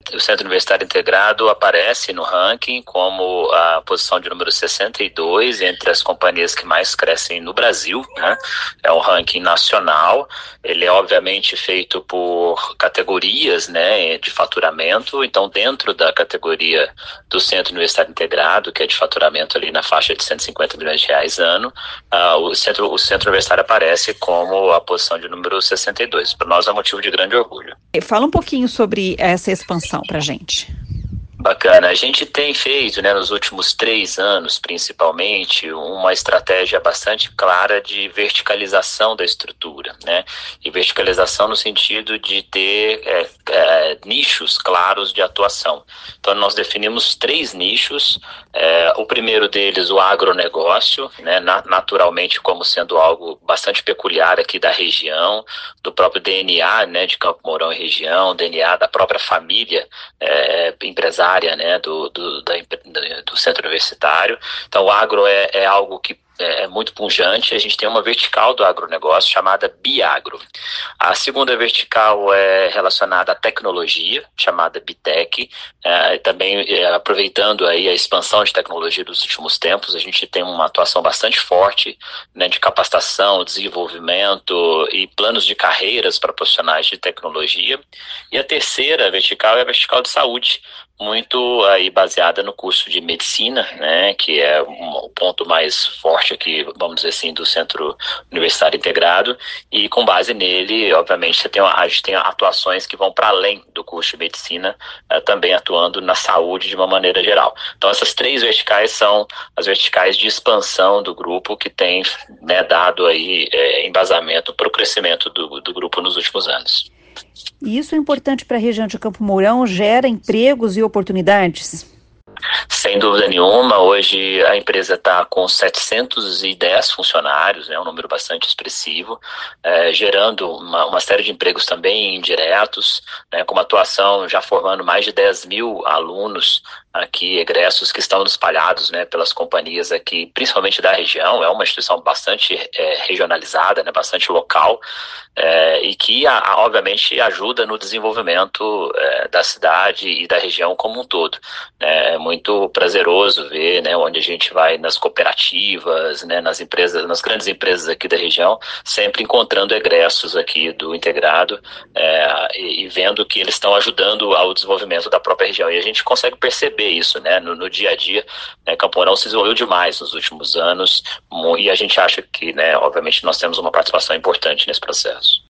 o Centro Universitário Integrado aparece no ranking como a posição de número 62 entre as companhias que mais crescem no Brasil, né? É um ranking nacional, ele é obviamente feito por categorias, né, de faturamento. Então, dentro da categoria do Centro Universitário Integrado, que é de faturamento ali na faixa de 150 milhões de reais ano, o centro universitário aparece como a posição de número 62. Para nós é um motivo de grande orgulho. Fala um pouquinho sobre essa expansão para a gente. Bacana. A gente tem feito, né, nos últimos 3 anos, principalmente, uma estratégia bastante clara de verticalização da estrutura, né? E verticalização no sentido de ter nichos claros de atuação. Então, nós definimos 3 nichos. O primeiro deles, o agronegócio, né, naturalmente como sendo algo bastante peculiar aqui da região, do próprio DNA, né, de Campo Mourão e região, DNA da própria família empresária, né, do centro universitário. Então, o agro é algo que é muito pujante. A gente tem uma vertical do agronegócio chamada Biagro. A segunda vertical é relacionada à tecnologia, chamada Bitec. Também aproveitando aí a expansão de tecnologia dos últimos tempos, a gente tem uma atuação bastante forte, né, de capacitação, desenvolvimento e planos de carreiras para profissionais de tecnologia. E a terceira vertical é a vertical de saúde, muito aí baseada no curso de medicina, né, que é o ponto mais forte aqui, vamos dizer assim, do Centro Universitário Integrado, e com base nele, obviamente, a gente tem atuações que vão para além do curso de medicina, também atuando na saúde de uma maneira geral. Então, essas 3 verticais são as verticais de expansão do grupo que tem, né, dado aí embasamento para o crescimento do grupo nos últimos anos. E isso é importante para a região de Campo Mourão, gera empregos e oportunidades? Sem dúvida nenhuma, hoje a empresa está com 710 funcionários, né, um número bastante expressivo, gerando uma série de empregos também indiretos, né, com uma atuação já formando mais de 10 mil alunos aqui, egressos que estão espalhados, né, pelas companhias aqui, principalmente da região. É uma instituição bastante regionalizada, né, bastante local, e que obviamente ajuda no desenvolvimento da cidade e da região como um todo. É muito prazeroso ver, né, onde a gente vai nas cooperativas, né, nas empresas, nas grandes empresas aqui da região, sempre encontrando egressos aqui do integrado, e vendo que eles estão ajudando ao desenvolvimento da própria região. E a gente consegue perceber isso, né, no dia a dia. Campo Mourão se desenvolveu demais nos últimos anos, e a gente acha que, né, obviamente nós temos uma participação importante nesse processo.